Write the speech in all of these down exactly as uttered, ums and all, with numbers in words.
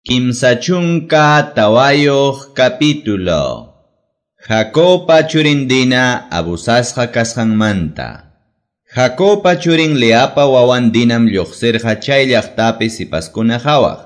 Kimsachunka tawayoq capítulo. Jacopa churin Dina abusasqa kasqanmanta. Jacopa churin Leapa wawan Dinam lluqsirqa chay llaqtapi sipaskuna hawaq.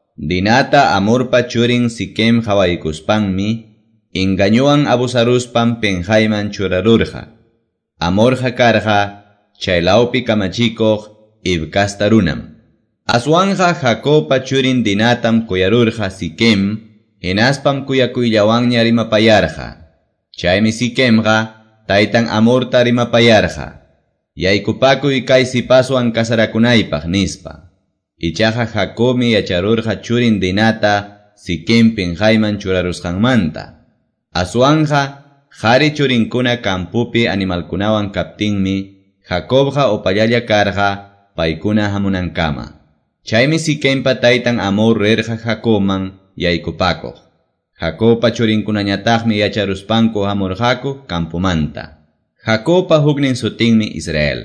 Dinata amurpa churin Siquem hawaykuspanmi, engañuwan abusaruspan penjayman churarurqa. Amorqa karqa chaylawpi kamachikuq ibkasta runam. Aswanja Jacopa churin Dinatam kuyarurqa Siquem, hinaspam kuyakuyllawanña rimapayarqa. Chaymi Siquemqa taytan Amorta rimapayarqa. Yaykupakuy kay sipaswan kasarakunaypaq nispa. Ichaqa Jacobmi yacharurqa churin Dinata Siquem penjayman churarusqanmanta. Aswanja qhari churinkuna campupi animalkunawan kaptinmi, Jacobqa upallalla karqa paykuna hamunankama. Chaymi Siquempa taytan Amor rirqa Jacobman yaykupakuq. Jacopa churinkunañataqmi yacharuspanku hamurqaku campumanta. Jacopa huknin sutinmi Israel.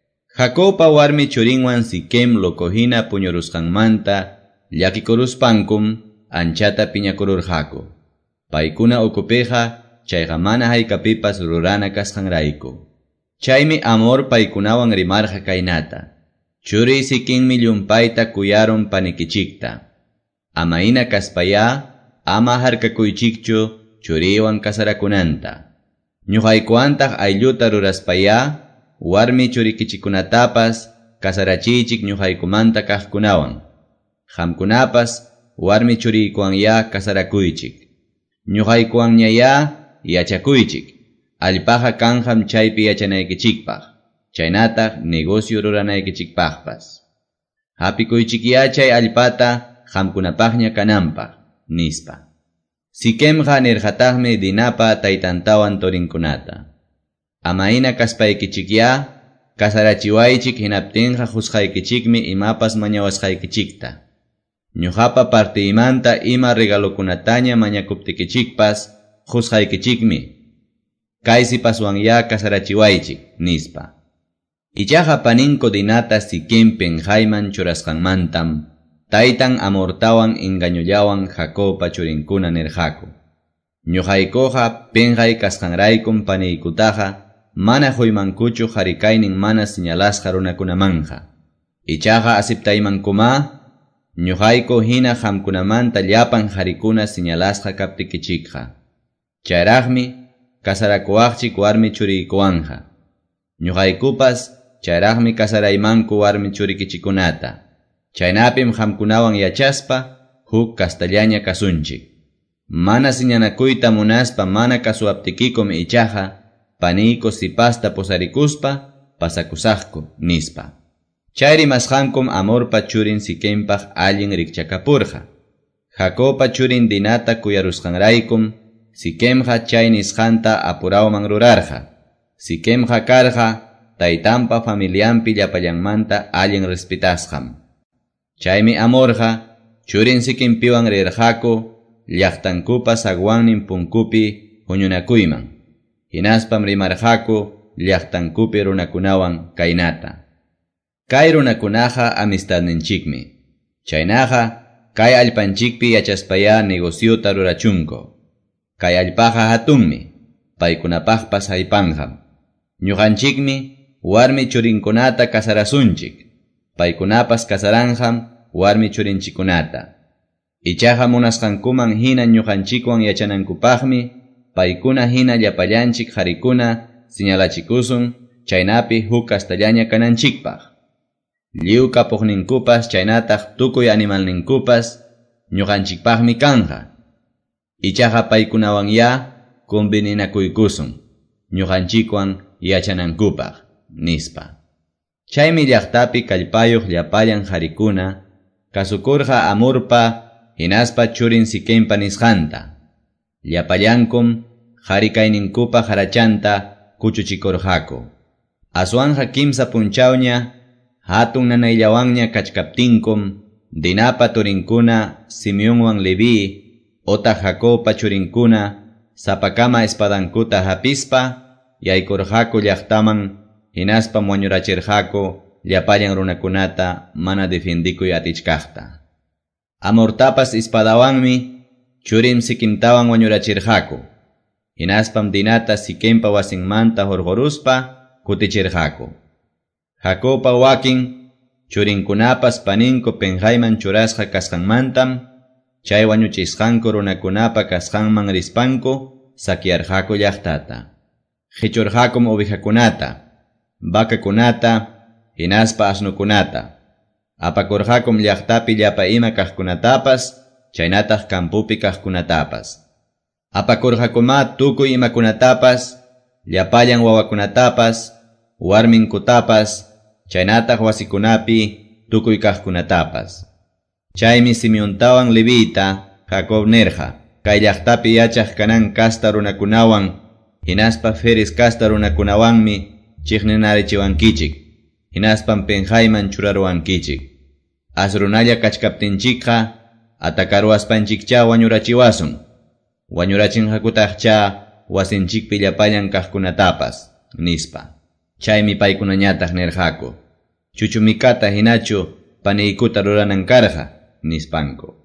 Jacopa warmi churinwan Siquem lokohina puñurusqanmanta llakikuruspankum anchata piñakururqaku. Paykuna ukupiqa chayqa mana haykapipas rurana kasqanrayku. Chaymi Amor paykunawan rimarqa kaynata. Churi Siquemmi llumpayta kuyaron panikichikta. Amaina kaspaya, ama harkakuychikchu churiwan kasarakunanta. Ñuqaykuantaq aylluta ruraspaya, warmi churikichikunatapas kasarachichik ñuqaykumanta kaqkunawan. Qamkunapas warmi churiykuwanya kasarakuychik. Ñuqaykuwanñaya yachakuychik. Allpaqa kanqam chaypi yachanaykichikpaq. Chaynataq negocio ruranaykichikpaqpas. Hapikuychikya chay allpata qamkunapaqña kananpaq, nispa. Siquemqa nirqataqmi Dinapa taytantawan torinkunata. Amaina kaspaykichikya, kasarachiwaychik hinaptinqa husqaykichikmi imapas mañawasqaykichikta. Ñuqapa partiymanta ima regalokunataña mañakuptikichikpas husqaykichikmi. Kay sipaswanya kasarachiwaychik, nispa. Ichaqa paninko Dinata Siquem penjayman churasqanmantam, taytan Amortawan engañullawan Jacopa churinkuna nirqaku. Ñuqaykuqa penjay kasqanraykum paniykutaqa, mana huymankuchu harikaynin mana señalasqa runakunamanja. Ichaqa asiptaymankuma, ñuqayku hina qamkunamanta llapan harikuna señalasqa kaptikichikqa. Chayraqmi kasarakuwaqchik warmi churiykuwanja. Ñuqaykupas chayraqmi kasaraymanku warmi churikichikunata. Chaynapim qamkunawan yachaspa huk castallaña kasunchik. Mana siñanakuyta munaspa mana kasuaptikikum ichaqa paniyku sipasta posarikuspa pasakusaqku, nispa. Chayri masqankum Amorpa churin Siquempaq allin rikchakapurqa. Jacopa churin Dinata kuyarusqanraykum Siquemqa chay nisqanta apurawman rurarqa. Siquemqa karqa taytanpa familianpi llapallanmanta allin respetasqam. Chaymi Amorqa churin Siquempiwan rirqaku llaqtankupa sagwannin punkupi huñunakuyman. Hinaspam rimarqaku llaqtankupi runakunawan kaynata. Kay runakunaqa amistadninchikmi. Chaynaqa kay allpanchikpi yachaspaya negociota rurachunko. Kay allpaqa hatunmi, paykunapaqpas haypanqam. Ñuqanchikmi warmi churinkunata kasarasunchik. Paykunapas kasaranqam warmi churinchikunata. Ichaqa munasqankuman hina ñuqanchikwan yachanankupaqmi, paykuna hina llapallanchik harikuna señalachikusun chaynapi huk castallaña kananchikpaq. Lliw kapuqninkupas chaynataq tukuy animalninkupas ñuqanchikpaqmi kanja. Ichaqa paykunawanya conveninakuykusun ñuqanchikwan yachanankupaq, nispa. Chaymi llaqtapi kallpayuq llapallan harikuna kasukurqa Amorpa hinaspa churin Siquempa nisqanta. Llapallankum harikayninkupa harachanta kuchuchikurqaku. Aswanja kimsa punchawña hatun nanayllawanña kachkaptinkum Dinapa turinkuna Simeonwan Leví ota Jacopa churinkuna sapakama espadankuta hapispa yaykurqaku llaqtaman hinaspa wañurachirqaku llapallan runakunata mana defendikuy atichkaqta. Amortapas ispadawanmi churim sikintawan wañurachirqaku. Hinaspam Dinata sikenpa wasinmanta horgoruspa kutichirqaku. Jacopa wakin churinkunapas paninku penjayman churasqa kasqanmantam chay wañuchisqanku runakunapa kasqanman rispanku saquiyarqaku llaqtata. Qichurqakum ovejakunata, vacakunata, hinaspa asnukunata. Apakurqakum llaqtapi llapa ima kaqkunatapas, chaynataq kampupi kaqkunatapas. Apakurqakuma tukuy imakunatapas, llapallan wawakunatapas, warminkutapas, chaynataq wasikunapi tukuy kaqkunatapas. Chaymi Simeontawan Levita Jacob nerja, kay llaqtapi yachaq kanan kasta runakunawan, hinaspa feris kasta runakunawanmi chiqninarichiwankichik, hinaspam penjayman churarwankichik. Asrunalla kachkaptinchikqa atakaruaspanchikcha wañurachiwasun. Wañurachinqakutaqcha wasinchikpi llapallan kaqkunatapas, nispa. Chaymi paykunañataq nerqaku. Chuchumikata hinachu paniykuta ruranankarqa, nispanku.